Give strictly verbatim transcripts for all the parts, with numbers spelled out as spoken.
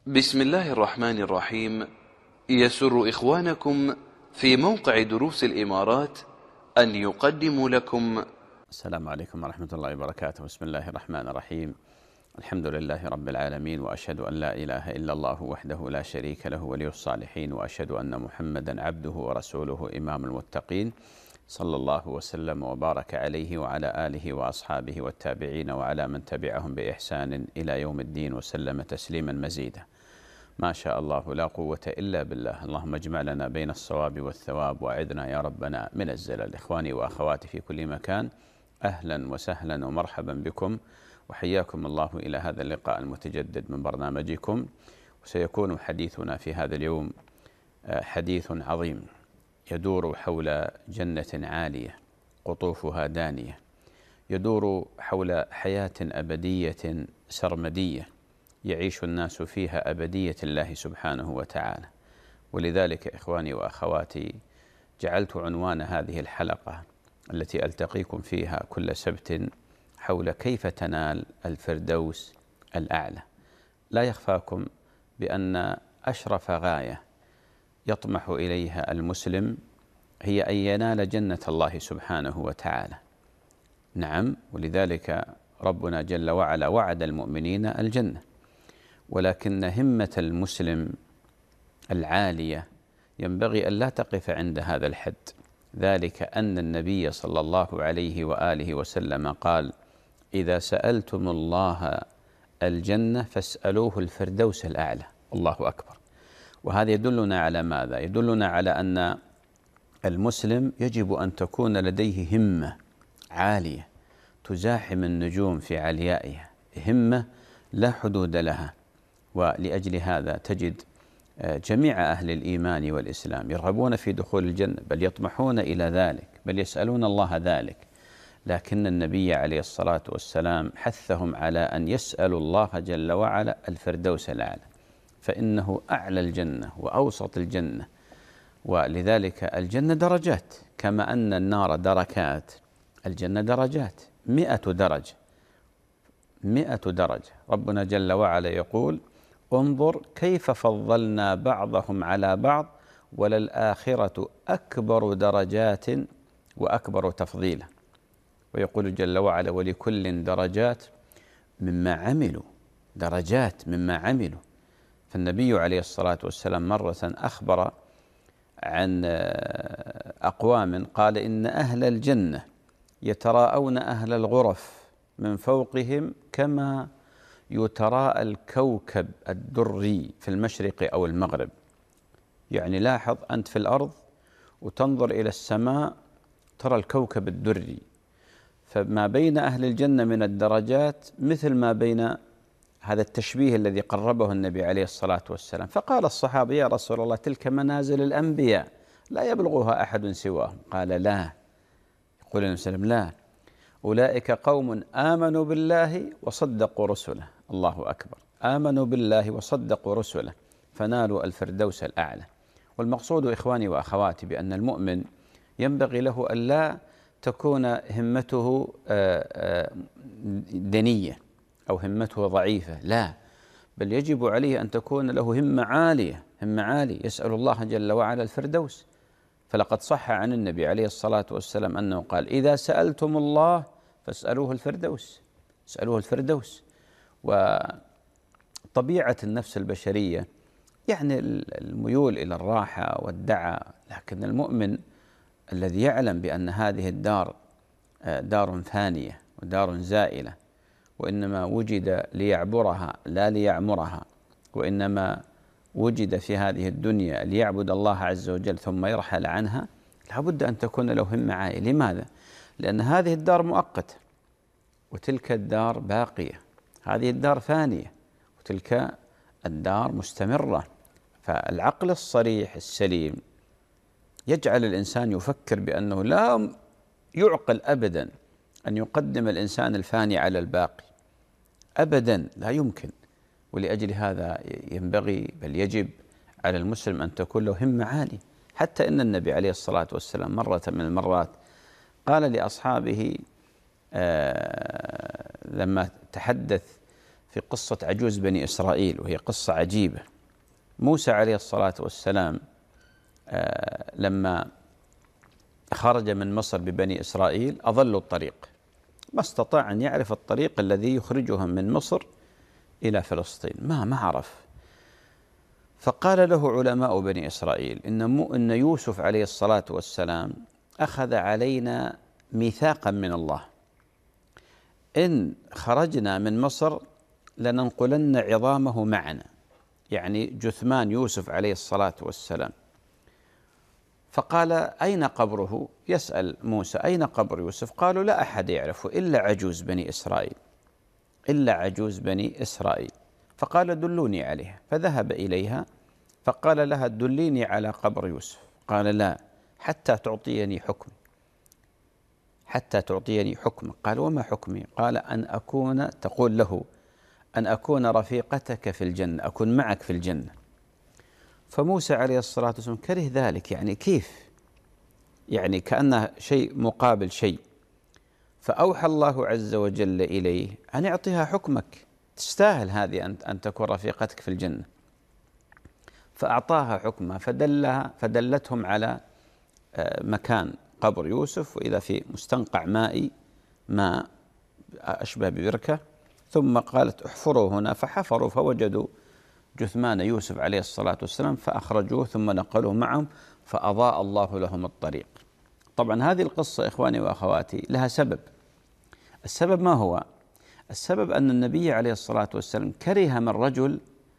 بسم الله الرحمن الرحيم. يسر إخوانكم في موقع دروس الإمارات أن يقدموا لكم. السلام عليكم ورحمة الله وبركاته. بسم الله الرحمن الرحيم. الحمد لله رب العالمين، وأشهد أن لا إله إلا الله وحده لا شريك له ولي الصالحين، وأشهد أن محمدا عبده ورسوله إمام المتقين، صلى الله وسلم وبارك عليه وعلى آله وأصحابه والتابعين وعلى من تبعهم بإحسان إلى يوم الدين، وسلم تسليما مزيدا. ما شاء الله لا قوة إلا بالله. اللهم اجمع لنا بين الصواب والثواب، وأعذنا يا ربنا من الزلل. إخواني وأخواتي في كل مكان، أهلا وسهلا ومرحبا بكم، وحياكم الله إلى هذا اللقاء المتجدد من برنامجكم. وسيكون حديثنا في هذا اليوم حديث عظيم يدور حول جنة عالية قطوفها دانية، يدور حول حياة أبدية سرمدية يعيش الناس فيها أبدية الله سبحانه وتعالى. ولذلك إخواني وأخواتي جعلت عنوان هذه الحلقة التي ألتقيكم فيها كل سبت حول كيف تنال الفردوس الأعلى. لا يخفاكم بأن أشرف غاية يطمح إليها المسلم هي أن ينال جنة الله سبحانه وتعالى. نعم، ولذلك ربنا جل وعلا وعد المؤمنين الجنة، ولكن همة المسلم العالية ينبغي أن لا تقف عند هذا الحد، ذلك أن النبي صلى الله عليه وآله وسلم قال: إذا سألتم الله الجنة فاسألوه الفردوس الأعلى. الله أكبر. وهذا يدلنا على ماذا؟ يدلنا على أن المسلم يجب أن تكون لديه همة عالية تزاحم النجوم في عليائها، همة لا حدود لها. ولأجل هذا تجد جميع أهل الإيمان والإسلام يرغبون في دخول الجنة، بل يطمحون إلى ذلك، بل يسألون الله ذلك. لكن النبي عليه الصلاة والسلام حثهم على أن يسألوا الله جل وعلا الفردوس الأعلى، فإنه أعلى الجنة وأوسط الجنة. ولذلك الجنة درجات، كما أن النار دركات، الجنة درجات، مئة درجة، مئة درجة. ربنا جل وعلا يقول: انظر كيف فضلنا بعضهم على بعض وللآخرة أكبر درجات وأكبر تفضيلا. ويقول جل وعلا: ولكل درجات مما عملوا، درجات مما عملوا. فالنبي عليه الصلاة والسلام مرة أخبر عن أقوام قال: إن أهل الجنة يتراءون أهل الغرف من فوقهم كما يتراءى الكوكب الدري في المشرق أو المغرب. يعني لاحظ أنت في الأرض وتنظر إلى السماء ترى الكوكب الدري، فما بين أهل الجنة من الدرجات مثل ما بين هذا التشبيه الذي قربه النبي عليه الصلاة والسلام. فقال الصحابة: يا رسول الله، تلك منازل الأنبياء لا يبلغها أحد سواهم. قال: لا. يقول النبي صلى الله عليه وسلم: لا، أولئك قوم آمنوا بالله وصدقوا رسله. الله أكبر. آمنوا بالله وصدقوا رسله فنالوا الفردوس الأعلى. والمقصود إخواني وأخواتي بأن المؤمن ينبغي له أن لا تكون همته دنية أو همته ضعيفة، لا، بل يجب عليه أن تكون له همة عالية، همة عالية، يسأل الله جل وعلا الفردوس. فلقد صح عن النبي عليه الصلاة والسلام أنه قال: إذا سألتم الله فاسألوه الفردوس، اسألوه الفردوس. وطبيعة النفس البشرية يعني الميول إلى الراحة والدعة، لكن المؤمن الذي يعلم بأن هذه الدار دار فانية ودار زائلة، وإنما وجد ليعبرها لا ليعمرها، وإنما وجد في هذه الدنيا ليعبد الله عز وجل ثم يرحل عنها، لابد أن تكون له همة عالية. لماذا؟ لأن هذه الدار مؤقتة وتلك الدار باقية، هذه الدار فانية وتلك الدار مستمرة. فالعقل الصريح السليم يجعل الإنسان يفكر بأنه لا يعقل أبدا أن يقدم الإنسان الفاني على الباقي، أبدا لا يمكن. ولأجل هذا ينبغي بل يجب على المسلم أن تكون له همة عالية. حتى إن النبي عليه الصلاة والسلام مرة من المرات قال لأصحابه آه لما تحدث في قصة عجوز بني إسرائيل، وهي قصة عجيبة. موسى عليه الصلاة والسلام لما خرج من مصر ببني إسرائيل أضلوا الطريق، ما استطاع أن يعرف الطريق الذي يخرجهم من مصر إلى فلسطين، ما ما عرف. فقال له علماء بني إسرائيل إن, إن يوسف عليه الصلاة والسلام أخذ علينا ميثاقا من الله، إن خرجنا من مصر لننقلن عظامه معنا، يعني جثمان يوسف عليه الصلاة والسلام. فقال أين قبره؟ يسأل موسى أين قبر يوسف؟ قالوا لا أحد يعرفه إلا عجوز بني إسرائيل، إلا عجوز بني إسرائيل. فقال دلوني عليها، فذهب إليها فقال لها دليني على قبر يوسف. قال لا حتى تعطيني حكم، حتى تعطيني حكم. قال وما حكمي؟ قال أن أكون، تقول له أن أكون رفيقتك في الجنة، أكون معك في الجنة. فموسى عليه الصلاة والسلام كره ذلك، يعني كيف؟ يعني كأنه شيء مقابل شيء. فأوحى الله عز وجل إليه أن يعطيها حكمك، تستاهل هذه أن أن تكون رفيقتك في الجنة. فأعطاها حكمها، فدلها فدلتهم على مكان قبر يوسف، وإذا في مستنقع مائي ماء أشبه ببركة، ثم قالت احفروا هنا، فحفروا فوجدوا جثمان يوسف عليه الصلاة والسلام، فأخرجوه ثم نقلوه معهم، فأضاء الله لهم الطريق. طبعا هذه القصة إخواني وأخواتي لها سبب. السبب ما هو؟ السبب أن النبي عليه الصلاة والسلام كره من رجل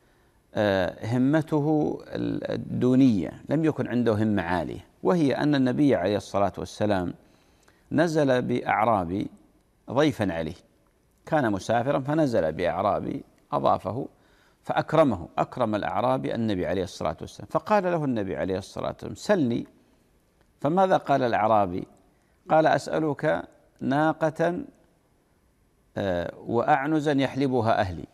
همته الدونية، لم يكن عنده همة عالية، وهي أن النبي عليه الصلاة والسلام نزل بأعرابي ضيفا عليه، كان مسافرا فنزل بأعرابي أضافه فأكرمه، أكرم الأعرابي النبي عليه الصلاة والسلام. فقال له النبي عليه الصلاة والسلام سلني. فماذا قال الأعرابي؟ قال أسألك ناقة وأعنزا يحلبها أهلي،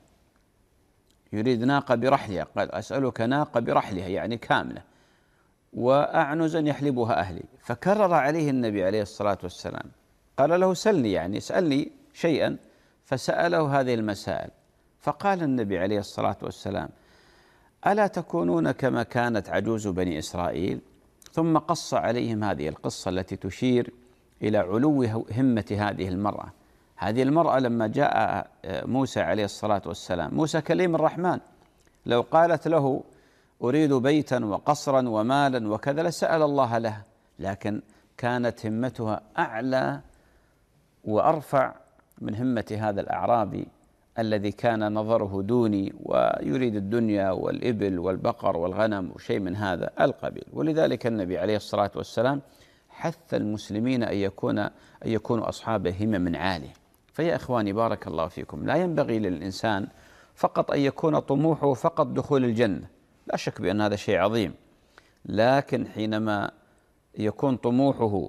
يريد ناقة برحلها، قال أسألك ناقة برحلها يعني كاملة، وأعنزا يحلبها أهلي. فكرر عليه النبي عليه الصلاة والسلام، قال له سلني يعني اسألني شيئا، فسأله هذه المسائل. فقال النبي عليه الصلاة والسلام ألا تكونون كما كانت عجوز بني إسرائيل؟ ثم قص عليهم هذه القصة التي تشير إلى علو همة هذه المرأة. هذه المرأة لما جاء موسى عليه الصلاة والسلام، موسى كليم الرحمن، لو قالت له أريد بيتا وقصرا ومالا وكذا لسأل الله لها، لكن كانت همتها أعلى وأرفع من همة هذا الأعرابي الذي كان نظره دوني ويريد الدنيا والإبل والبقر والغنم وشيء من هذا القبيل. ولذلك النبي عليه الصلاة والسلام حث المسلمين أن يكون أن يكونوا أصحاب همم عالية. فيا إخواني بارك الله فيكم، لا ينبغي للإنسان فقط أن يكون طموحه فقط دخول الجنة، لا شك بأن هذا شيء عظيم، لكن حينما يكون طموحه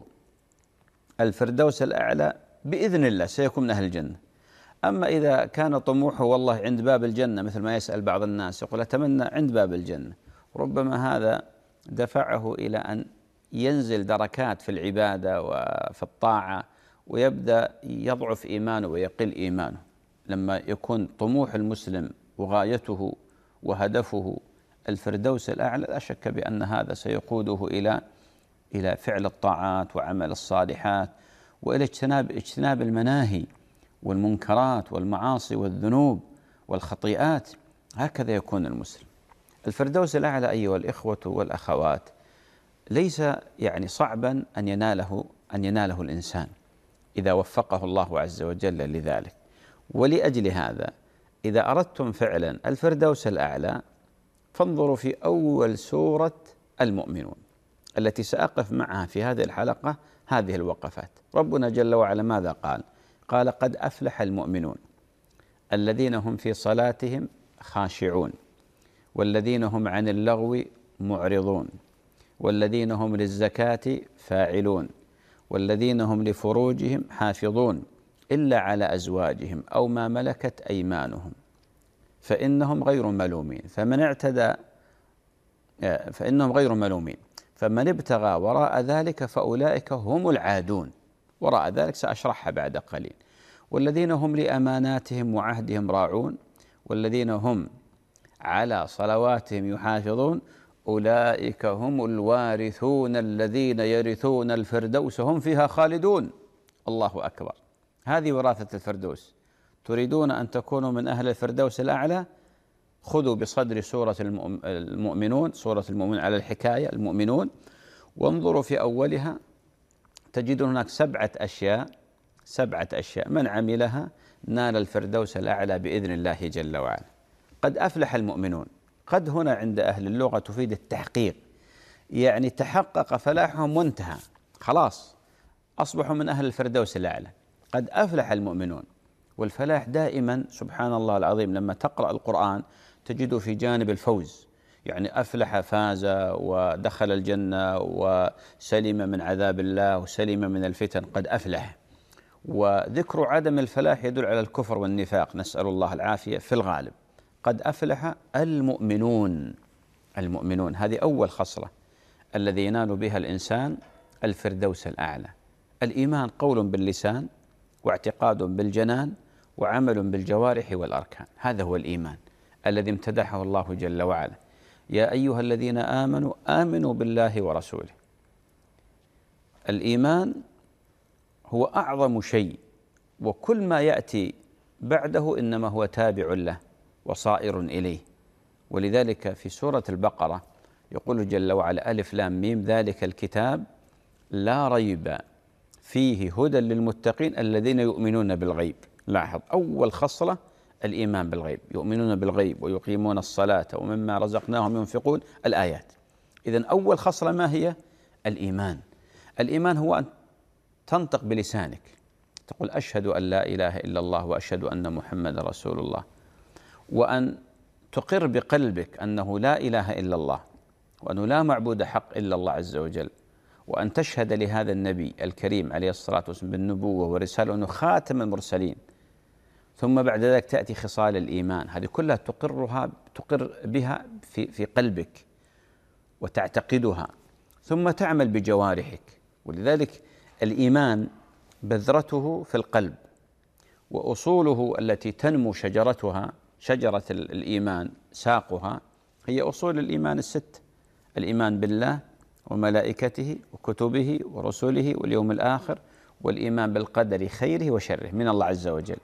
الفردوس الأعلى بإذن الله سيكون من أهل الجنة. أما إذا كان طموحه والله عند باب الجنة، مثل ما يسأل بعض الناس يقول أتمنى عند باب الجنة، ربما هذا دفعه إلى أن ينزل دركات في العبادة وفي الطاعة، ويبدأ يضعف إيمانه ويقل إيمانه. لما يكون طموح المسلم وغايته وهدفه الفردوس الأعلى، لا شك بأن هذا سيقوده إلى إلى فعل الطاعات وعمل الصالحات، وإلى اجتناب اجتناب المناهي والمنكرات والمعاصي والذنوب والخطيئات. هكذا يكون المسلم. الفردوس الأعلى أيها الإخوة والأخوات ليس يعني صعبا أن يناله أن يناله الإنسان إذا وفقه الله عز وجل لذلك. ولأجل هذا إذا أردتم فعلا الفردوس الأعلى فانظروا في أول سورة المؤمنون التي سأقف معها في هذه الحلقة هذه الوقفات. ربنا جل وعلا ماذا قال؟ قال قد أفلح المؤمنون الذين هم في صلاتهم خاشعون، والذين هم عن اللغو معرضون، والذين هم للزكاة فاعلون، والذين هم لفروجهم حافظون إلا على أزواجهم أو ما ملكت أيمانهم فإنهم غير ملومين فمن اعتدى فإنهم غير ملومين فمن ابتغى وراء ذلك فأولئك هم العادون. وراء ذلك سأشرحها بعد قليل. والذين هم لأماناتهم وعهدهم راعون، والذين هم على صلواتهم يحافظون أولئك هم الوارثون الذين يرثون الفردوس هم فيها خالدون. الله أكبر، هذه وراثة الفردوس. تريدون أن تكونوا من أهل الفردوس الأعلى؟ خذوا بصدر سورة المؤمنون، سورة المؤمنون على الحكاية المؤمنون، وانظروا في أولها تجدون هناك سبعة أشياء سبعة أشياء من عملها نال الفردوس الأعلى بإذن الله جل وعلا. قد أفلح المؤمنون، قد هنا عند أهل اللغة تفيد التحقيق، يعني تحقق فلاحهم وانتهى، خلاص أصبحوا من أهل الفردوس الأعلى. قد أفلح المؤمنون. والفلاح دائما سبحان الله العظيم لما تقرأ القرآن تجده في جانب الفوز، يعني أفلح فاز ودخل الجنة وسلم من عذاب الله وسلم من الفتن، قد أفلح. وذكر عدم الفلاح يدل على الكفر والنفاق، نسأل الله العافية في الغالب. قد أفلح المؤمنون. المؤمنون هذه أول خصلة الذي ينال بها الإنسان الفردوس الأعلى. الإيمان قول باللسان واعتقاد بالجنان وعمل بالجوارح والأركان، هذا هو الإيمان الذي امتدحه الله جل وعلا. يا أيها الذين آمنوا آمنوا بالله ورسوله. الإيمان هو أعظم شيء، وكل ما يأتي بعده إنما هو تابع له وصائر إليه. ولذلك في سورة البقرة يقول جل وعلا ألف لام ميم ذلك الكتاب لا ريب فيه هدى للمتقين الذين يؤمنون بالغيب. لاحظ أول خصلة الإيمان بالغيب، يؤمنون بالغيب ويقيمون الصلاة ومما رزقناهم ينفقون، الآيات. إذن أول خصلة ما هي؟ الإيمان. الإيمان هو أن تنطق بلسانك تقول أشهد أن لا إله إلا الله وأشهد أن محمد رسول الله، وأن تقر بقلبك أنه لا إله إلا الله وأنه لا معبود حق إلا الله عز وجل، وأن تشهد لهذا النبي الكريم عليه الصلاة والسلام بالنبوة ورسالة أنه خاتم المرسلين. ثم بعد ذلك تأتي خصال الإيمان، هذه كلها تقرها تقر بها في في قلبك وتعتقدها، ثم تعمل بجوارحك. ولذلك الإيمان بذرته في القلب، وأصوله التي تنمو شجرتها شجرة الإيمان ساقها هي أصول الإيمان الست: الإيمان بالله وملائكته وكتبه ورسله واليوم الآخر، والإيمان بالقدر خيره وشره من الله عز وجل.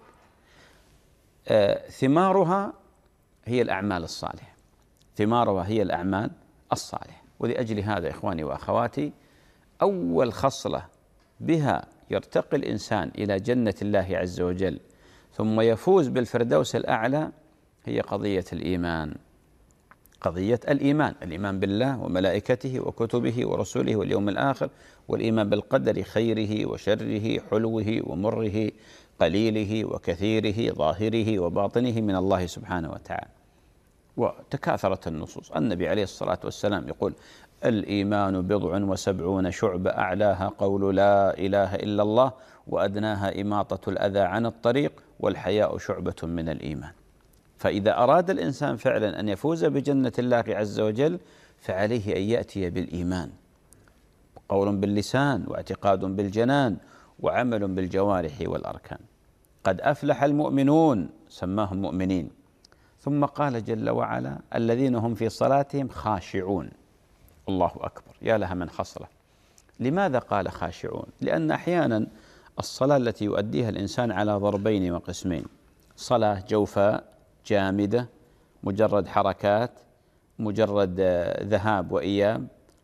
آه ثمارها هي الأعمال الصالحة، ثمارها هي الأعمال الصالحة. ولأجل هذا إخواني وأخواتي أول خصلة بها يرتقي الإنسان إلى جنة الله عز وجل ثم يفوز بالفردوس الأعلى هي قضية الإيمان. قضية الإيمان، الإيمان بالله وملائكته وكتبه ورسوله واليوم الآخر، والإيمان بالقدر خيره وشره حلوه ومره قليله وكثيره ظاهره وباطنه من الله سبحانه وتعالى. وتكاثرت النصوص. النبي عليه الصلاة والسلام يقول الإيمان بضع وسبعون شعبة أعلاها قول لا إله إلا الله وأدناها إماطة الأذى عن الطريق والحياء شعبة من الإيمان. فإذا أراد الإنسان فعلا أن يفوز بجنة الله عز وجل فعليه أن يأتي بالإيمان، قول باللسان واعتقاد بالجنان وعمل بالجوارح والأركان. قد أفلح المؤمنون، سماهم مؤمنين. ثم قال جل وعلا الذين هم في صلاتهم خاشعون. الله أكبر، يا لها من خصلة. لماذا قال خاشعون؟ لأن أحيانا الصلاة التي يؤديها الإنسان على ضربين وقسمين: صلاة جوفاء جامدة مجرد حركات، مجرد ذهاب وإياب،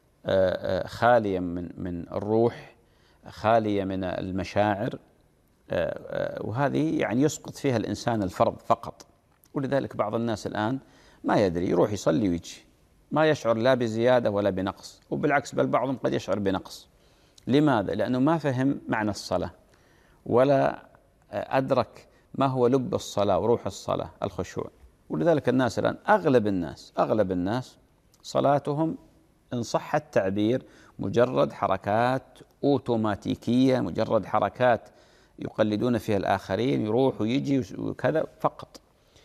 خالية من من الروح، خالية من المشاعر، وهذه يعني يسقط فيها الإنسان الفرض فقط. ولذلك بعض الناس الآن ما يدري، يروح يصلي ويجي، ما يشعر لا بزيادة ولا بنقص، وبالعكس بل بعضهم قد يشعر بنقص. لماذا؟ لأنه ما فهم معنى الصلاة ولا أدرك ما هو لب الصلاة وروح الصلاة، الخشوع. ولذلك الناس الآن أغلب الناس أغلب الناس صلاتهم إن صح التعبير مجرد حركات أوتوماتيكية، مجرد حركات يقلدون فيها الآخرين، يروح ويجي وكذا فقط.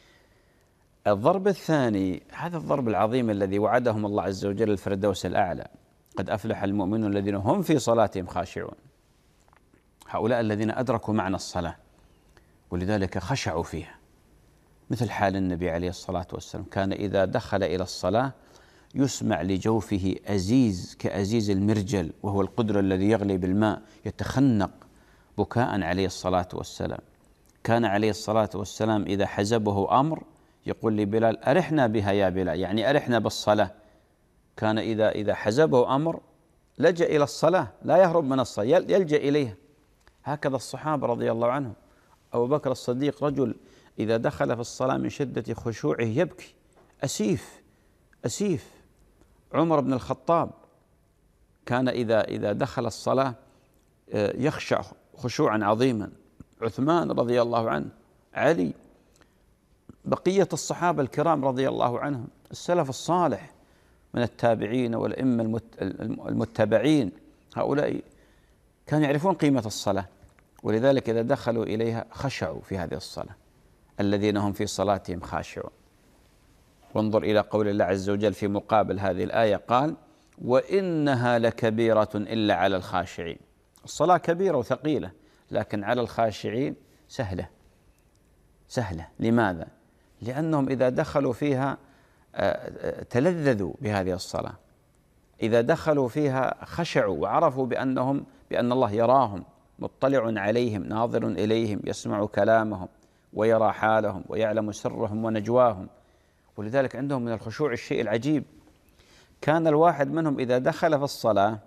الضرب الثاني هذا الضرب العظيم الذي وعدهم الله عز وجل الفردوس الأعلى: قد أفلح المؤمنون الذين هم في صلاتهم خاشعون. هؤلاء الذين أدركوا معنى الصلاة ولذلك خشعوا فيها، مثل حال النبي عليه الصلاة والسلام، كان إذا دخل إلى الصلاة يسمع لجوفه أزيز كأزيز المرجل، وهو القدر الذي يغلي بالماء، يتخنق بكاء عليه الصلاة والسلام. كان عليه الصلاة والسلام إذا حزبه أمر يقول لبلال: أرحنا بها يا بلال، يعني أرحنا بالصلاة. كان إذا إذا حزبه أمر لجأ إلى الصلاة، لا يهرب من الصلاة، يلجأ إليها. هكذا الصحابة رضي الله عنهم. أبو بكر الصديق رجل إذا دخل في الصلاة من شدة خشوعه يبكي، أسيف أسيف. عمر بن الخطاب كان إذا إذا دخل الصلاة يخشع خشوعا عظيما. عثمان رضي الله عنه، علي، بقية الصحابة الكرام رضي الله عنهم، السلف الصالح من التابعين والأئمة المتبعين، هؤلاء كانوا يعرفون قيمة الصلاة، ولذلك إذا دخلوا إليها خشعوا في هذه الصلاة. الذين هم في صلاتهم خاشعون. وانظر إلى قول الله عز وجل في مقابل هذه الآية، قال: وإنها لكبيرة إلا على الخاشعين. الصلاة كبيرة وثقيلة، لكن على الخاشعين سهلة سهلة. لماذا؟ لأنهم إذا دخلوا فيها تلذذوا بهذه الصلاة، إذا دخلوا فيها خشعوا وعرفوا بأنهم بأن الله يراهم، مطلع عليهم، ناظر إليهم، يسمع كلامهم ويرى حالهم ويعلم سرهم ونجواهم. ولذلك عندهم من الخشوع الشيء العجيب. كان الواحد منهم إذا دخل في الصلاة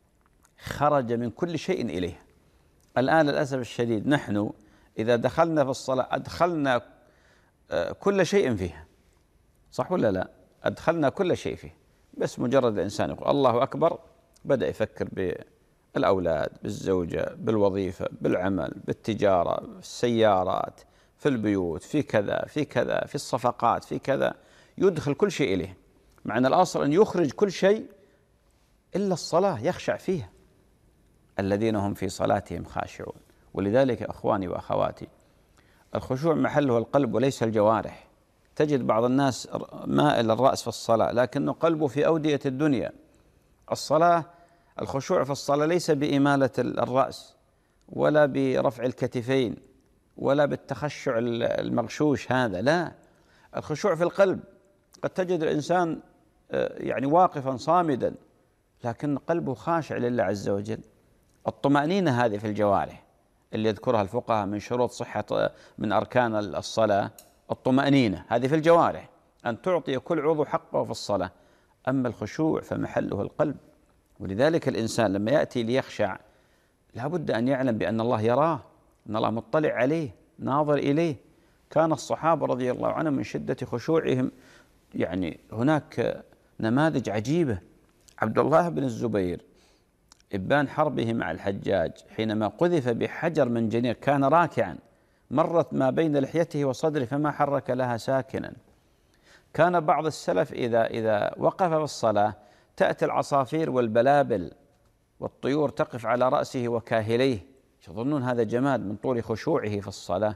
خرج من كل شيء إليه. الآن للأسف الشديد نحن إذا دخلنا في الصلاة أدخلنا كل شيء فيها، صح ولا لا؟ أدخلنا كل شيء فيه. بس مجرد الإنسان يقول الله أكبر بدأ يفكر بالأولاد، بالزوجة، بالوظيفة، بالعمل، بالتجارة، بالسيارات، في البيوت، في كذا في كذا، في الصفقات، في كذا، يدخل كل شيء إليه. مع أن الأصل أن يخرج كل شيء إلا الصلاة، يخشع فيها. الذين هم في صلاتهم خاشعون. ولذلك أخواني وأخواتي، الخشوع محله القلب وليس الجوارح. تجد بعض الناس مائل الرأس في الصلاة لكنه قلبه في أودية الدنيا. الصلاة، الخشوع في الصلاة ليس بإمالة الرأس ولا برفع الكتفين ولا بالتخشع المغشوش، هذا لا. الخشوع في القلب. قد تجد الإنسان يعني واقفا صامدا لكن قلبه خاشع لله عز وجل. الطمأنينة هذه في الجوارح اللي يذكرها الفقهاء من شروط صحة، من أركان الصلاة، الطمأنينة هذه في الجوارح، أن تعطي كل عضو حقه في الصلاة. أما الخشوع فمحله القلب. ولذلك الإنسان لما يأتي ليخشع لا بد أن يعلم بأن الله يراه، أن الله مطلع عليه، ناظر إليه. كان الصحابة رضي الله عنهم من شدة خشوعهم، يعني هناك نماذج عجيبة. عبد الله بن الزبير إبان حربه مع الحجاج حينما قذف بحجر من جنير كان راكعا، مرت ما بين لحيته وصدره فما حرك لها ساكنا. كان بعض السلف إذا إذا وقف في الصلاة تأتي العصافير والبلابل والطيور تقف على رأسه وكاهليه، يظنون هذا جماد من طول خشوعه في الصلاة.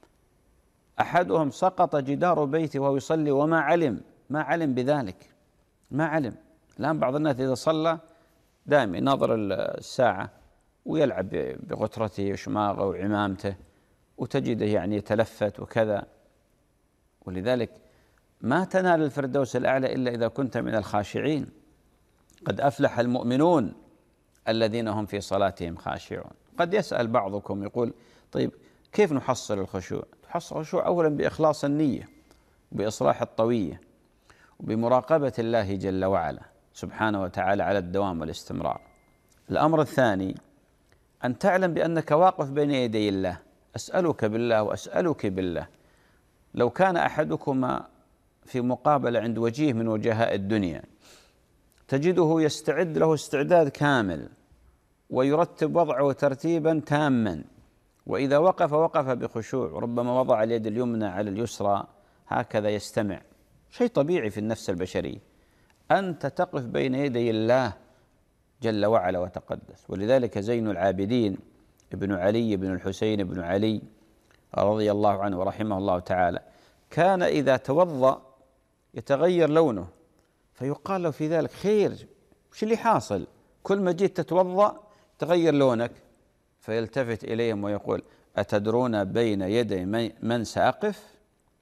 أحدهم سقط جدار بيته وهو يصلي وما علم ما علم بذلك، ما علم. الآن بعض الناس إذا صلى دائما يناظر الساعة ويلعب بغترته وشماغه وعمامته، وتجده يعني يتلفت وكذا. ولذلك ما تنال الفردوس الأعلى إلا إذا كنت من الخاشعين. قد أفلح المؤمنون الذين هم في صلاتهم خاشعون. قد يسأل بعضكم يقول: طيب كيف نحصل الخشوع؟ تحصل الخشوع أولا بإخلاص النية، بإصلاح الطوية، وبمراقبة الله جل وعلا سبحانه وتعالى على الدوام والاستمرار. الأمر الثاني أن تعلم بأنك واقف بين يدي الله. أسألك بالله وأسألك بالله، لو كان أحدكما في مقابلة عند وجيه من وجهاء الدنيا تجده يستعد له استعداد كامل ويرتب وضعه ترتيبا تاما، وإذا وقف وقف بخشوع، ربما وضع اليد اليمنى على اليسرى هكذا يستمع، شيء طبيعي في النفس البشرية. أنت تقف بين يدي الله جل وعلا وتقدس. ولذلك زين العابدين ابن علي بن الحسين بن علي رضي الله عنه ورحمه الله تعالى كان إذا توضأ يتغير لونه، فيقال له في ذلك: خير، وش اللي حاصل؟ كل ما جيت تتوضأ تغير لونك. فيلتفت إليهم ويقول: أتدرون بين يدي من سأقف؟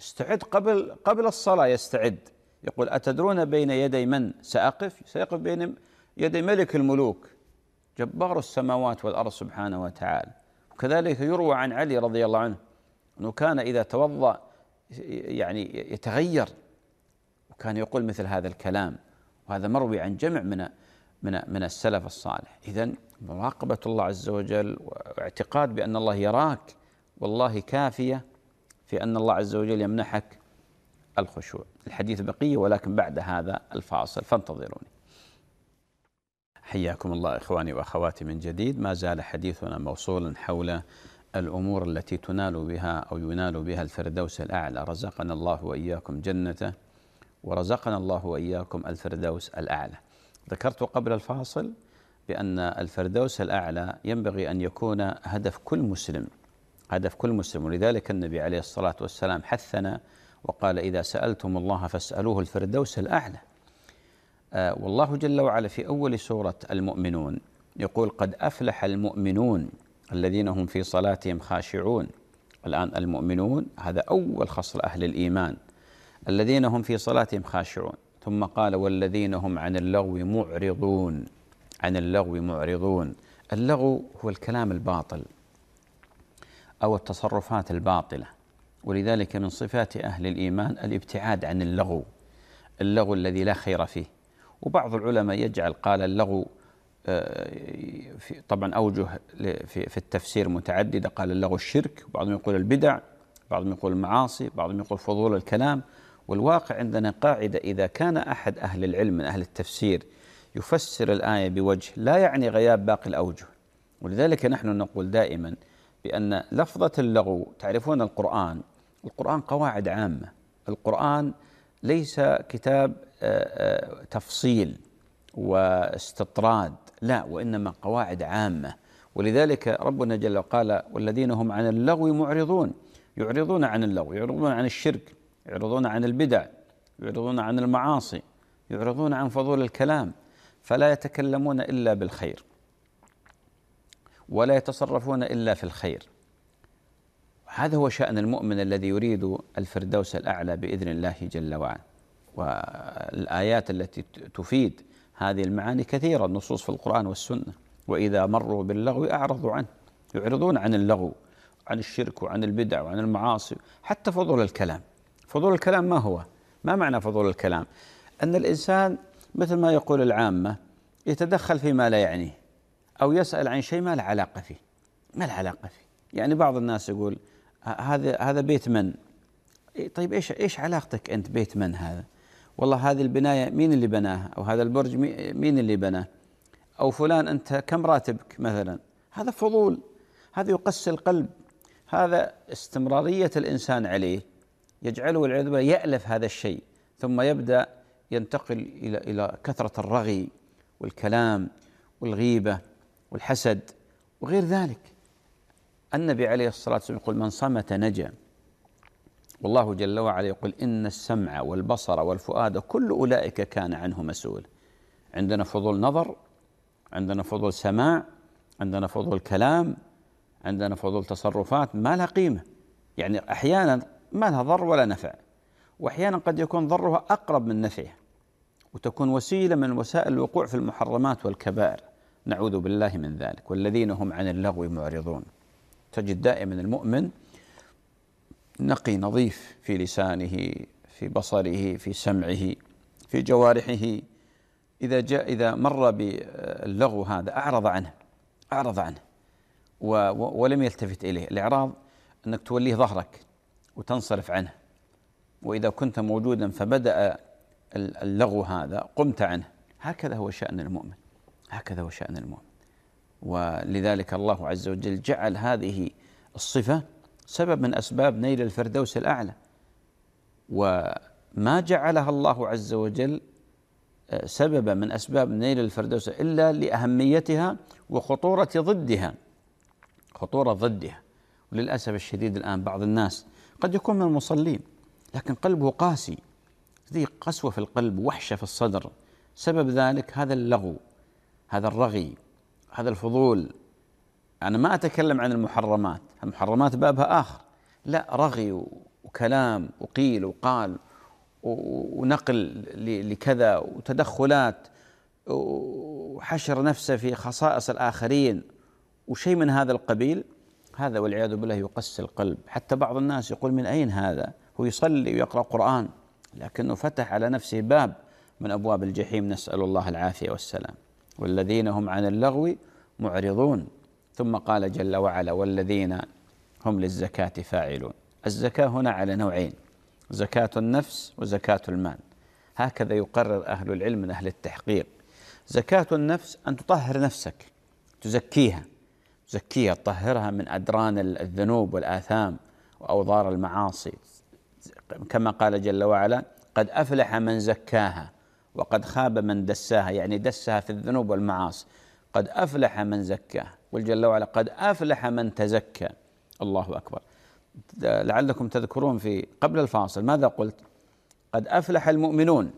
يستعد قبل قبل الصلاة، يستعد يقول أتدرون بين يدي من سأقف؟ سيقف بين يدي ملك الملوك جبار السماوات والأرض سبحانه وتعالى. وكذلك يروى عن علي رضي الله عنه أنه كان إذا توضأ يعني يتغير، وكان يقول مثل هذا الكلام، وهذا مروي عن جمع من من من السلف الصالح. إذن مراقبة الله عز وجل واعتقاد بأن الله يراك والله كافية في أن الله عز وجل يمنحك الخشوع. الحديث بقية ولكن بعد هذا الفاصل، فانتظروني. حياكم الله إخواني وأخواتي من جديد. ما زال حديثنا موصولا حول الأمور التي تنال بها أو ينال بها الفردوس الأعلى. رزقنا الله وإياكم جنته، ورزقنا الله وإياكم الفردوس الأعلى. ذكرت قبل الفاصل بأن الفردوس الأعلى ينبغي أن يكون هدف كل مسلم، هدف كل مسلم. ولذلك النبي عليه الصلاة والسلام حثنا وقال إذا سألتم الله فاسألوه الفردوس الأعلى. آه والله جل وعلا في أول سورة المؤمنون يقول قد أفلح المؤمنون الذين هم في صلاتهم خاشعون. الآن المؤمنون هذا أول خصل أهل الإيمان، الذين هم في صلاتهم خاشعون. ثم قال والذين هم عن اللغو معرضون، عن اللغو معرضون. اللغو هو الكلام الباطل أو التصرفات الباطلة، ولذلك من صفات أهل الإيمان الابتعاد عن اللغو، اللغو الذي لا خير فيه. وبعض العلماء يجعل قال اللغو طبعا أوجه في التفسير متعددة، قال اللغو الشرك، بعضهم يقول البدع، بعضهم يقول المعاصي، بعضهم يقول فضول الكلام. والواقع عندنا قاعدة، إذا كان أحد أهل العلم من أهل التفسير يفسر الآية بوجه لا يعني غياب باقي الأوجه. ولذلك نحن نقول دائما بأن لفظة اللغو، تعرفون القرآن، القرآن قواعد عامة، القرآن ليس كتاب تفصيل واستطراد، لا، وإنما قواعد عامة. ولذلك ربنا جل وعلا والذين هم عن اللغو معرضون، يعرضون عن اللغو، يعرضون عن الشرك، يعرضون عن البدع، يعرضون عن المعاصي، يعرضون عن فضول الكلام، فلا يتكلمون إلا بالخير ولا يتصرفون إلا في الخير. هذا هو شأن المؤمن الذي يريد الفردوس الأعلى بإذن الله جل وعلا. والآيات التي تفيد هذه المعاني كثيرة، النصوص في القرآن والسنة. وإذا مروا باللغو أعرضوا عنه، يعرضون عن اللغو، عن الشرك وعن البدع وعن المعاصي، حتى فضول الكلام. فضول الكلام ما هو؟ ما معنى فضول الكلام؟ أن الإنسان مثل ما يقول العامة يتدخل فيما لا يعنيه، أو يسأل عن شيء ما له علاقة فيه. ما له علاقة فيه. يعني بعض الناس يقول هذا هذا بيت من؟ طيب إيش إيش علاقتك أنت بيت من هذا؟ والله هذه البناية مين اللي بناها؟ أو هذا البرج مين اللي بناه؟ أو فلان أنت كم راتبك مثلا؟ هذا فضول، هذا يقسي القلب، هذا استمرارية الإنسان عليه يجعله والعياذ بالله يألف هذا الشيء، ثم يبدأ ينتقل إلى إلى كثرة الرغي والكلام والغيبة والحسد وغير ذلك. النبي عليه الصلاة والسلام يقول من صمت نجا، والله جل وعلا يقول إن السمع والبصر والفؤاد كل أولئك كان عنه مسؤول. عندنا فضول نظر، عندنا فضول سماع، عندنا فضول كلام، عندنا فضول تصرفات ما لها قيمة، يعني أحيانا ما لها ضر ولا نفع، وأحيانا قد يكون ضرها أقرب من نفعها، وتكون وسيلة من وسائل الوقوع في المحرمات والكبائر، نعوذ بالله من ذلك. والذين هم عن اللغو معرضون. تجد دائما المؤمن نقي نظيف في لسانه، في بصره، في سمعه، في جوارحه. إذا جاء إذا مر باللغو هذا أعرض عنه، أعرض عنه ولم يلتفت إليه. الإعراض أنك توليه ظهرك وتنصرف عنه، وإذا كنت موجودا فبدأ اللغو هذا قمت عنه. هكذا هو شأن المؤمن، هكذا هو شأن المؤمن. ولذلك الله عز وجل جعل هذه الصفة سبب من أسباب نيل الفردوس الأعلى، وما جعلها الله عز وجل سببا من أسباب نيل الفردوس إلا لأهميتها وخطورة ضدها، خطورة ضدها. وللأسف الشديد الآن بعض الناس قد يكون من المصلين لكن قلبه قاسي، ذي قسوة في القلب، وحشة في الصدر. سبب ذلك هذا اللغو، هذا الرغي، هذا الفضول. أنا ما أتكلم عن المحرمات، المحرمات بابها آخر، لا، رغي وكلام وقيل وقال ونقل لكذا وتدخلات وحشر نفسه في خصائص الآخرين وشيء من هذا القبيل، هذا والعياذ بالله يقسي القلب. حتى بعض الناس يقول من أين هذا؟ هو يصلي ويقرأ قرآن لكنه فتح على نفسه باب من أبواب الجحيم، نسأل الله العافية والسلام. والذين هم عن اللغو معرضون. ثم قال جل وعلا والذين هم للزكاة فاعلون. الزكاة هنا على نوعين، زكاة النفس وزكاة المال، هكذا يقرر أهل العلم من أهل التحقيق. زكاة النفس أن تطهر نفسك، تزكيها تزكيها تطهرها من أدران الذنوب والآثام وأوضار المعاصي، كما قال جل وعلا قد أفلح من زكاها وقد خاب من دساها، يعني دسها في الذنوب والمعاصي. قد أفلح من زكاها، والجل وعلا قد أفلح من تزكى. الله أكبر. لعلكم تذكرون في قبل الفاصل ماذا قلت؟ قد أفلح المؤمنون.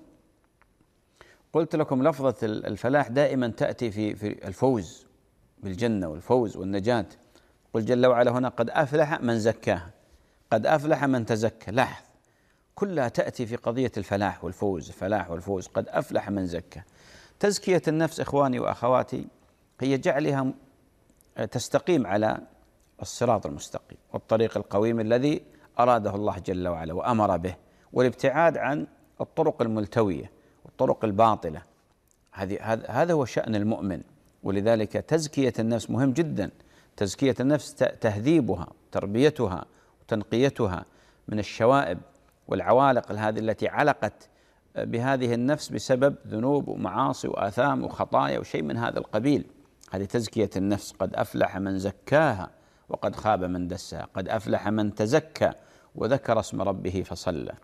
قلت لكم لفظة الفلاح دائما تأتي في في الفوز بالجنة والفوز والنجاة. قل جل وعلا هنا قد أفلح من زكاها، قد أفلح من تزكى. لاحظ كلها تأتي في قضية الفلاح والفوز، الفلاح والفوز. قد أفلح من زكى. تزكية النفس إخواني وأخواتي هي جعلها تستقيم على الصراط المستقيم والطريق القويم الذي أراده الله جل وعلا وأمر به، والابتعاد عن الطرق الملتوية والطرق الباطلة. هذه هذا هو شأن المؤمن. ولذلك تزكية النفس مهم جدا. تزكية النفس تهذيبها، تربيتها وتنقيتها من الشوائب والعوالق هذه التي علقت بهذه النفس بسبب ذنوب ومعاصي وآثام وخطايا وشيء من هذا القبيل. هذه تزكية النفس. قد أفلح من زكاها وقد خاب من دسها. قد أفلح من تزكى وذكر اسم ربه فصلى.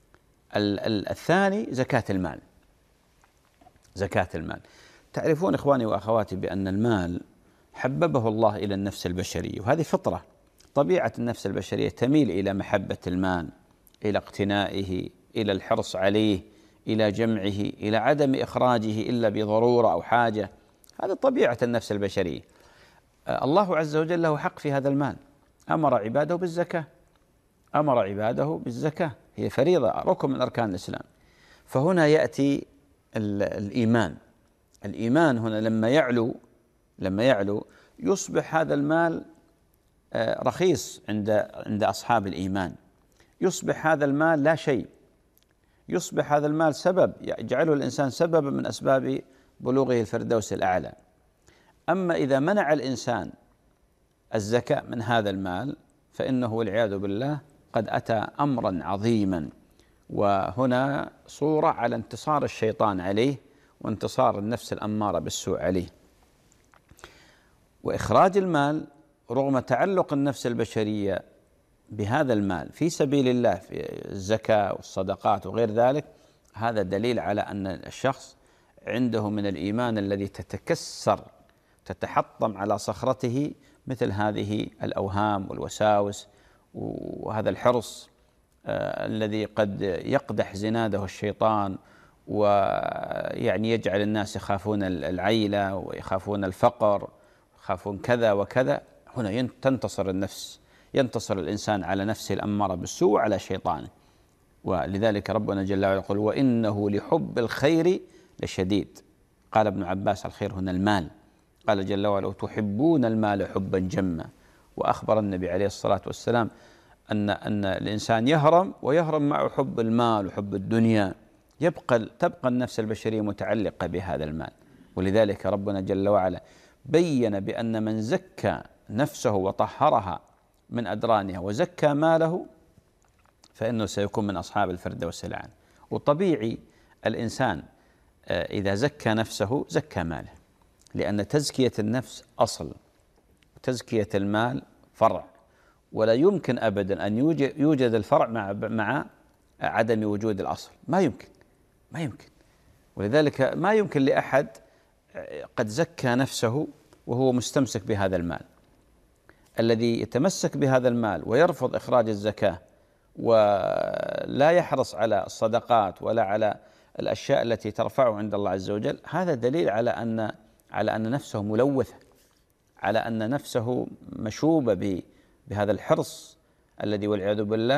الثاني زكاة المال. زكاة المال. تعرفون إخواني وأخواتي بأن المال حببه الله إلى النفس البشرية، وهذه فطرة. طبيعة النفس البشرية تميل إلى محبة المال، إلى اقتنائه، إلى الحرص عليه، إلى جمعه، إلى عدم إخراجه إلا بضرورة أو حاجة. هذا طبيعة النفس البشرية. الله عز وجل له حق في هذا المال، أمر عباده بالزكاة، أمر عباده بالزكاة، هي فريضة، ركن من أركان الإسلام. فهنا يأتي الإيمان. الإيمان هنا لما يعلو لما يعلو يصبح هذا المال رخيص عند عند أصحاب الإيمان. يصبح هذا المال لا شيء، يصبح هذا المال سبب يجعله الإنسان سببا من أسباب بلوغه الفردوس الأعلى. أما إذا منع الإنسان الزكاة من هذا المال فإنه والعياذ بالله قد أتى أمرا عظيما. وهنا صورة على انتصار الشيطان عليه وانتصار النفس الأمارة بالسوء عليه. وإخراج المال رغم تعلق النفس البشرية بهذا المال في سبيل الله في الزكاة والصدقات وغير ذلك، هذا دليل على أن الشخص عنده من الإيمان الذي تتكسر تتحطم على صخرته مثل هذه الأوهام والوساوس وهذا الحرص آه الذي قد يقدح زناده الشيطان، ويعني يجعل الناس يخافون العيلة ويخافون الفقر يخافون كذا وكذا. هنا تنتصر النفس، ينتصر الإنسان على نفسه الأمارة بالسوء وعلى شيطانه. ولذلك ربنا جل وعلا يقول وإنه لحب الخير لشديد. قال ابن عباس الخير هنا المال. قال جل وعلا تحبون المال حبا جما. وأخبر النبي عليه الصلاة والسلام أن أن الإنسان يهرم ويهرم معه حب المال وحب الدنيا، يبقى تبقى النفس البشرية متعلقة بهذا المال. ولذلك ربنا جل وعلا بين بأن من زكى نفسه وطهرها من أدرانها وزكى ماله فإنه سيكون من أصحاب الفردوس الأعلى. وطبيعي الإنسان إذا زكى نفسه زكى ماله، لأن تزكية النفس أصل وتزكية المال فرع، ولا يمكن أبدا أن يوجد الفرع مع مع عدم وجود الأصل. ما يمكن ما يمكن ولذلك ما يمكن لأحد قد زكى نفسه وهو مستمسك بهذا المال. الذي يتمسك بهذا المال ويرفض إخراج الزكاة ولا يحرص على الصدقات ولا على الأشياء التي ترفعه عند الله عز وجل، هذا دليل على أن على أن نفسه ملوثة، على أن نفسه مشوبة بهذا الحرص الذي والعياذ بالله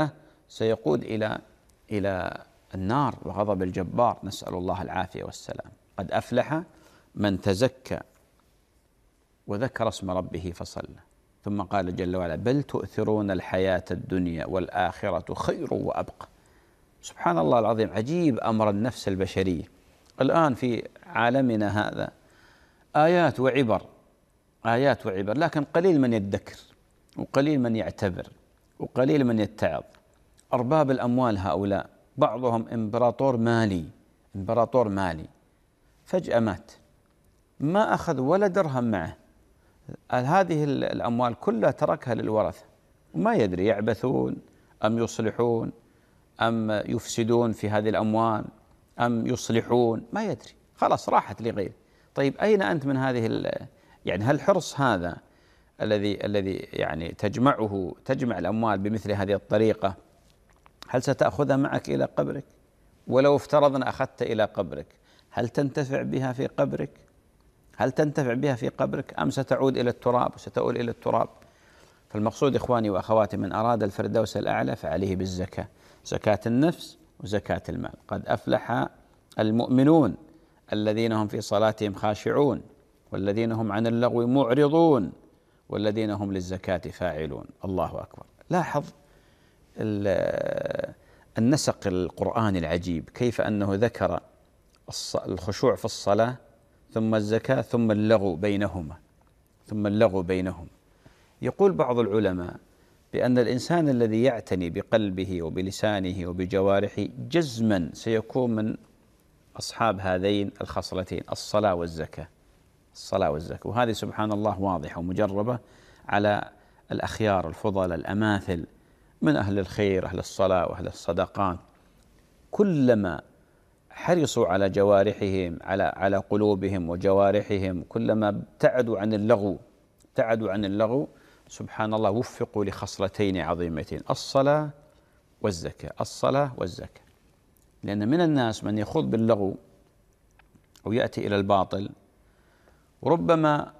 سيقود إلى إلى النار وغضب الجبار، نسأل الله العافية والسلام. قد أفلح من تزكى وذكر اسم ربه فصلى، ثم قال جل وعلا بل تؤثرون الحياة الدنيا والآخرة خير وأبقى. سبحان الله العظيم، عجيب أمر النفس البشرية الآن في عالمنا هذا، آيات وعبر آيات وعبر، لكن قليل من يذكر وقليل من يعتبر وقليل من يتعظ. أرباب الأموال هؤلاء بعضهم إمبراطور مالي إمبراطور مالي فجأة مات، ما أخذ ولا درهم معه، هذه الأموال كلها تركها للورثة وما يدري يعبثون أم يصلحون أم يفسدون في هذه الأموال أم يصلحون، ما يدري، خلاص راحت لغيره. طيب أين أنت من هذه يعني هل الحرص هذا الذي الذي يعني تجمعه تجمع الأموال بمثل هذه الطريقة هل ستأخذها معك إلى قبرك؟ ولو افترضنا أخذت إلى قبرك هل تنتفع بها في قبرك؟ هل تنتفع بها في قبرك أم ستعود إلى التراب وستؤول إلى التراب؟ فالمقصود إخواني وأخواتي من أراد الفردوس الأعلى فعليه بالزكاة، زكاة النفس وزكاة المال. قد أفلح المؤمنون الذين هم في صلاتهم خاشعون والذين هم عن اللغو معرضون والذين هم للزكاة فاعلون. الله أكبر. لاحظ النسق القرآني العجيب، كيف أنه ذكر الخشوع في الصلاة ثم الزكاة ثم اللغو بينهما ثم اللغو بينهم. يقول بعض العلماء بأن الإنسان الذي يعتني بقلبه وبلسانه وبجوارحه جزما سيكون من أصحاب هذين الخصلتين، الصلاة والزكاة الصلاة والزكاة. وهذه سبحان الله واضحة ومجربة على الأخيار الفضل الأماثل من أهل الخير، أهل الصلاة وأهل الصدقات، كلما حرصوا على جوارحهم على على قلوبهم وجوارحهم، كلما ابتعدوا عن اللغو ابتعدوا عن اللغو سبحان الله وفقوا لخصلتين عظيمتين، الصلاة والزكاة الصلاة والزكاة. لأن من الناس من يخوض باللغو أو يأتي إلى الباطل، وربما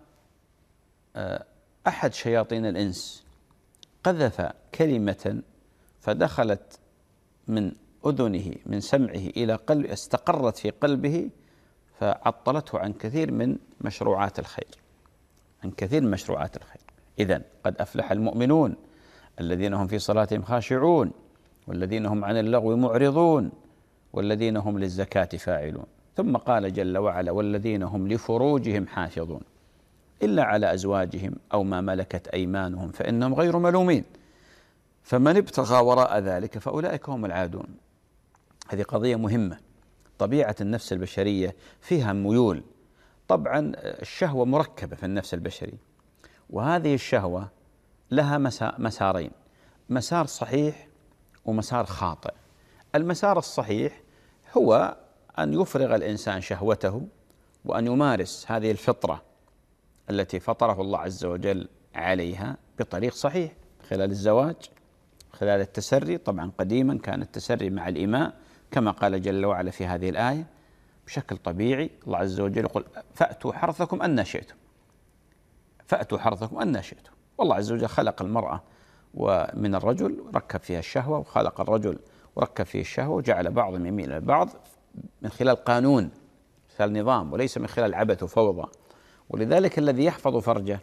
أحد شياطين الإنس قذف كلمة فدخلت من أذنه من سمعه إلى قلب، استقرت في قلبه فعطلته عن كثير من مشروعات الخير عن كثير من مشروعات الخير. إذن قد أفلح المؤمنون الذين هم في صلاتهم خاشعون والذين هم عن اللغو معرضون والذين هم للزكاة فاعلون. ثم قال جل وعلا والذين هم لفروجهم حافظون إلا على أزواجهم أو ما ملكت أيمانهم فإنهم غير ملومين فمن ابتغى وراء ذلك فأولئك هم العادون. هذه قضية مهمة. طبيعة النفس البشرية فيها ميول، طبعا الشهوة مركبة في النفس البشرية، وهذه الشهوة لها مسارين، مسار صحيح ومسار خاطئ. المسار الصحيح هو أن يفرغ الإنسان شهوته وأن يمارس هذه الفطرة التي فطره الله عز وجل عليها بطريق صحيح، خلال الزواج، خلال التسري. طبعا قديما كان التسري مع الإماء كما قال جل وعلا في هذه الآية بشكل طبيعي. الله عز وجل يقول فأتوا حرثكم أن شئتم فأتوا حرثكم أن شئتم. والله عز وجل خلق المرأة ومن الرجل ركب فيها الشهوة، وخلق الرجل وركب فيه الشهوة، وجعل بعضهم يميل إلى بعض من خلال قانون، خلال نظام، وليس من خلال عبث وفوضى. ولذلك الذي يحفظ فرجه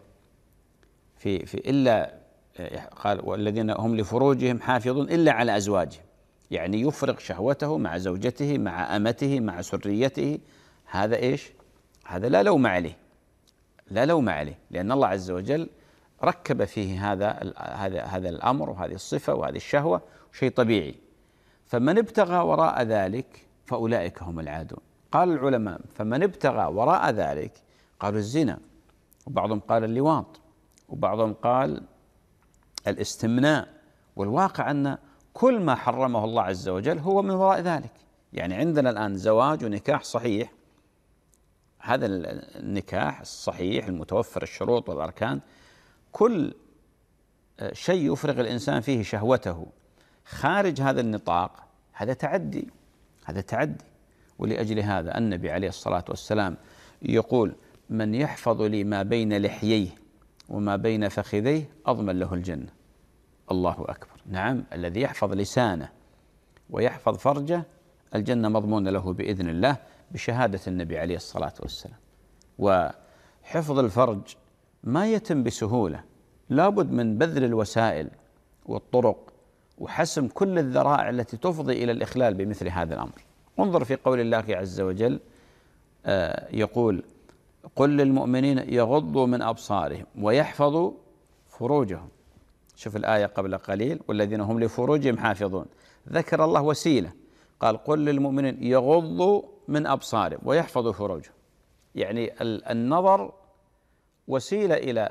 في في إلا قال والذين هم لفروجهم حافظون إلا على أزواجهم، يعني يفرغ شهوته مع زوجته مع أمته مع سريته. هذا إيش؟ هذا لا لوم عليه لا لوم عليه لأن الله عز وجل ركب فيه هذا هذا هذا الأمر وهذه الصفة وهذه الشهوة، شيء طبيعي. فمن ابتغى وراء ذلك فأولئك هم العادون. قال العلماء فمن ابتغى وراء ذلك قالوا الزنا، وبعضهم قال اللواط، وبعضهم قال الاستمناء. والواقع أن كل ما حرمه الله عز وجل هو من وراء ذلك. يعني عندنا الآن زواج ونكاح صحيح، هذا النكاح الصحيح المتوفر الشروط والأركان، كل شيء يفرغ الإنسان فيه شهوته خارج هذا النطاق هذا تعدي هذا تعدي ولأجل هذا النبي عليه الصلاة والسلام يقول من يحفظ لي ما بين لحييه وما بين فخذيه أضمن له الجنة. الله أكبر. نعم، الذي يحفظ لسانه ويحفظ فرجه الجنة مضمونة له بإذن الله بشهادة النبي عليه الصلاة والسلام. وحفظ الفرج ما يتم بسهولة، لابد من بذل الوسائل والطرق وحسم كل الذرائع التي تفضي إلى الإخلال بمثل هذا الأمر. انظر في قول الله عز وجل، يقول: قل للمؤمنين يغضوا من أبصارهم ويحفظوا فروجهم. شوف الآية قبل قليل: والذين هم لفروجهم حافظون. ذكر الله وسيلة، قال: قل للمؤمنين يغضوا من أبصارهم ويحفظوا فروجهم. يعني النظر وسيلة إلى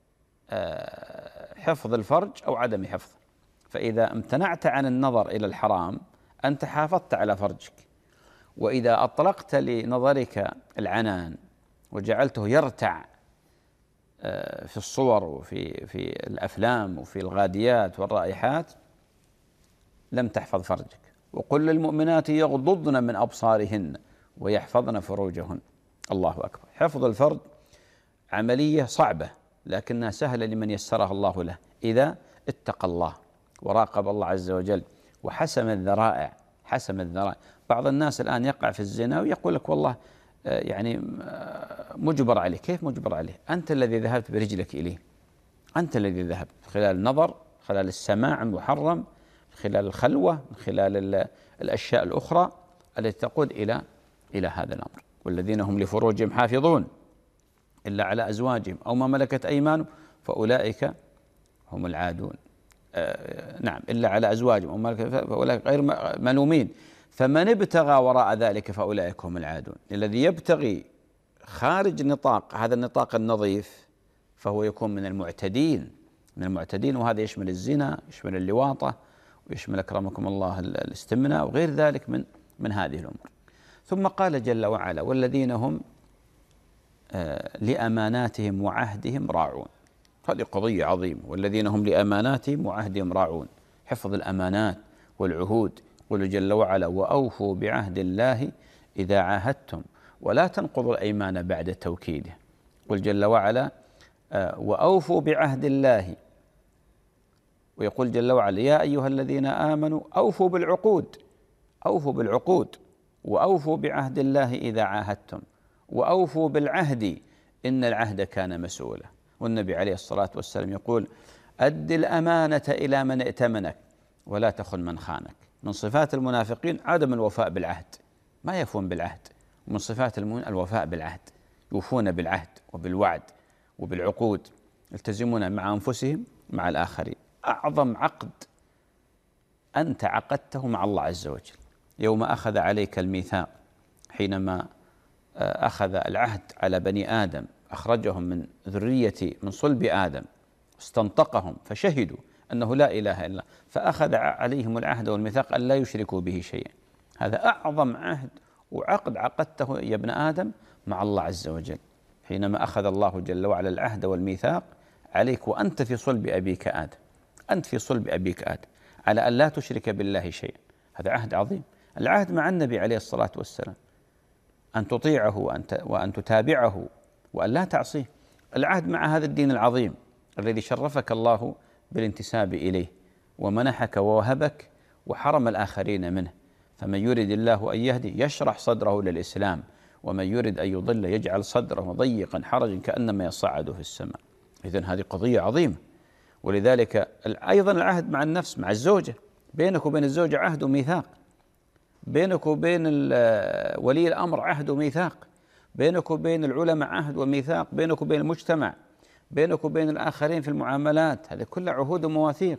حفظ الفرج أو عدم حفظه. فإذا امتنعت عن النظر إلى الحرام أنت حافظت على فرجك، وإذا أطلقت لنظرك العنان وجعلته يرتع في الصور وفي في الأفلام وفي الغاديات والرائحات لم تحفظ فرجك. وقل للمؤمنات يغضضن من أبصارهن ويحفظن فروجهن. الله أكبر. حفظ الفرج عملية صعبة لكنها سهلة لمن يسرها الله له إذا اتقى الله وراقب الله عز وجل وحسم الذرائع. حسم الذرائع. بعض الناس الآن يقع في الزنا ويقول لك: والله يعني مجبر عليه. كيف مجبر عليه؟ أنت الذي ذهبت برجلك إليه، أنت الذي ذهبت خلال النظر، خلال السماع المحرم، خلال الخلوة، من خلال الأشياء الأخرى التي تقود إلى إلى هذا الأمر. والذين هم لفروجهم حافظون إلا على أزواجهم أو ما ملكت أيمانهم فأولئك هم العادون. آه نعم، إلا على أزواجهم أو ما ملكت فأولئك غير ملومين. فمن ابتغى وراء ذلك فأولئك هم العادون. الذي يبتغي خارج نطاق هذا النطاق النظيف فهو يكون من المعتدين من المعتدين وهذا يشمل الزنا، يشمل اللواطة، ويشمل أكرمكم الله الاستمناء وغير ذلك من من هذه الأمور. ثم قال جل وعلا: والذين هم لأماناتهم وعهدهم راعون. هذه قضية عظيمة. والذين هم لأماناتهم وعهدهم راعون. حفظ الأمانات والعهود. قل جل وعلا: وأوفوا بعهد الله إذا عاهدتم ولا تنقضوا الأيمان بعد توكيده. قل جل وعلا: وأوفوا بعهد الله. ويقول جل وعلا: يا أيها الذين آمنوا أوفوا بالعقود. أوفوا بالعقود وأوفوا بعهد الله إذا عاهدتم وأوفوا بالعهد إن العهد كان مسؤولا. والنبي عليه الصلاة والسلام يقول: أد الأمانة إلى من ائتمنك ولا تخن من خانك. من صفات المنافقين عدم الوفاء بالعهد، ما يفون بالعهد. ومن صفات المؤمنين الوفاء بالعهد، يوفون بالعهد وبالوعد وبالعقود، يلتزمون مع أنفسهم مع الآخرين. أعظم عقد أنت عقدته مع الله عز وجل يوم أخذ عليك الميثاق، حينما أخذ العهد على بني آدم، أخرجهم من ذرية من صلب آدم، استنطقهم فشهدوا أنه لا إله إلا الله، فأخذ عليهم العهد والميثاق أن لا يشركوا به شيئا. هذا أعظم عهد وعقد عقدته يا ابن آدم مع الله عز وجل، حينما أخذ الله جل وعلا العهد والميثاق عليك وأنت في صلب أبيك آدم، أنت في صلب أبيك آدم، على أن لا تشرك بالله شيئا. هذا عهد عظيم. العهد مع النبي عليه الصلاة والسلام أن تطيعه وأن وأن تتابعه وأن لا تعصيه. العهد مع هذا الدين العظيم الذي شرفك الله بالانتساب إليه ومنحك ووهبك وحرم الآخرين منه. فمن يرد الله أن يهدي يشرح صدره للإسلام، ومن يرد أن يضل يجعل صدره ضيقا حرجا كأنما يصعد في السماء. إذن هذه قضية عظيمة. ولذلك أيضا العهد مع النفس، مع الزوجة، بينك وبين الزوجة عهد وميثاق، بينك وبين ولي الأمر عهد وميثاق، بينك وبين العلماء عهد وميثاق، بينك وبين المجتمع، بينك وبين الآخرين في المعاملات. هذه كلها عهود ومواثيق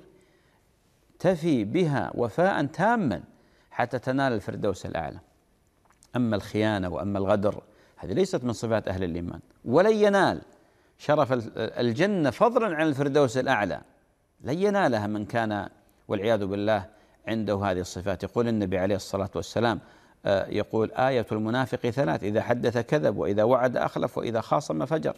تفي بها وفاء تاما حتى تنال الفردوس الأعلى. أما الخيانة وأما الغدر هذه ليست من صفات أهل الإيمان، ولن ينال شرف الجنة فضلا عن الفردوس الأعلى، لن ينالها من كان والعياذ بالله عنده هذه الصفات. يقول النبي عليه الصلاة والسلام، يقول: آية المنافق ثلاث: إذا حدث كذب، وإذا وعد أخلف، وإذا خاصم فجر.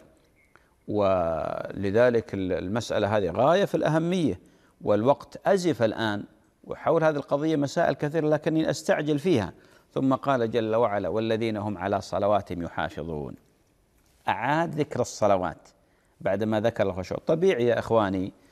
ولذلك المسألة هذه غاية في الأهمية، والوقت أزف الآن، وحول هذه القضية مسائل كثيرة لكني أستعجل فيها. ثم قال جل وعلا: والذين هم على صلواتهم يحافظون. أعاد ذكر الصلوات بعدما ذكر الخشوع. طبيعي يا إخواني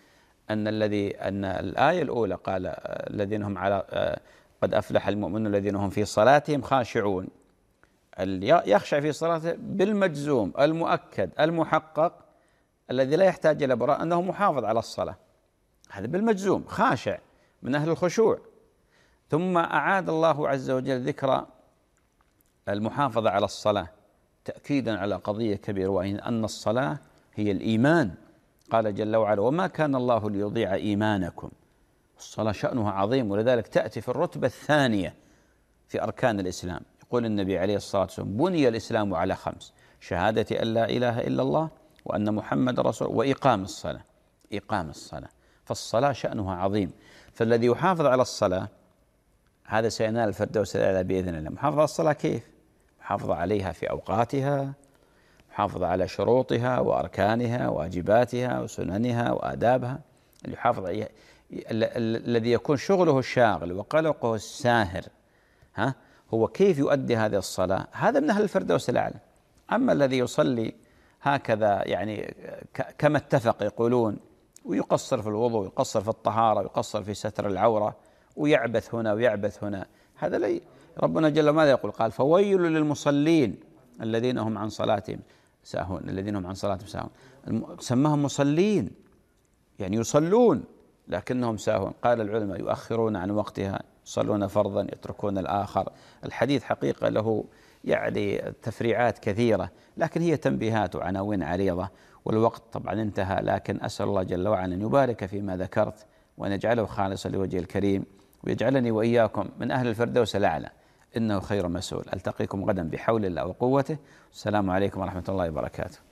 أن الذي أن الآية الأولى قال الذين هم على قد أفلح المؤمنون الذين هم في صلاتهم خاشعون، يخشع في صلاته بالمجزوم المؤكد المحقق الذي لا يحتاج إلى براءة أنه محافظ على الصلاة، هذا بالمجزوم خاشع من أهل الخشوع. ثم أعاد الله عز وجل ذكر المحافظة على الصلاة تأكيدا على قضية كبيرة، وهي أن الصلاة هي الإيمان. قال جل وعلا: وما كان الله ليضيع إيمانكم. الصلاة شأنها عظيم، ولذلك تأتي في الرتبة الثانية في أركان الإسلام. يقول النبي عليه الصلاة والسلام: بني الإسلام على خمس: شهادة أن لا إله إلا الله وأن محمد رسول وإقام الصلاة. إقام الصلاة، فالصلاة شأنها عظيم. فالذي يحافظ على الصلاة هذا سينال الفردوس الأعلى بإذن الله. محافظة على الصلاة كيف؟ محافظة عليها في أوقاتها، محافظة على شروطها وأركانها وواجباتها وسننها وآدابها. اللي يحافظ عليها الذي يكون شغله الشاغل وقلقه الساهر ها هو كيف يؤدي هذه الصلاة، هذا من أهل الفردوس الأعلى. أما الذي يصلي هكذا يعني كما اتفق يقولون، ويقصر في الوضوء ويقصر في الطهارة ويقصر في ستر العورة ويعبث هنا ويعبث هنا، هذا لي ربنا جل ماذا يقول؟ قال: فويل للمصلين الذين هم عن صلاتهم ساهون. الذين هم عن صلاتهم ساهون سماهم مصلين، يعني يصلون لكنهم ساهون. قال العلماء: يؤخرون عن وقتها، يصلون فرضا يتركون الآخر. الحديث حقيقة له يعني تفريعات كثيرة، لكن هي تنبيهات وعناوين عريضة، والوقت طبعا انتهى. لكن أسأل الله جل وعلا أن يبارك فيما ذكرت، وأن يجعله خالصا لوجهه الكريم، ويجعلني وإياكم من أهل الفردوس الأعلى، إنه خير مسؤول. ألتقيكم غدا بحول الله وقوته. السلام عليكم ورحمة الله وبركاته.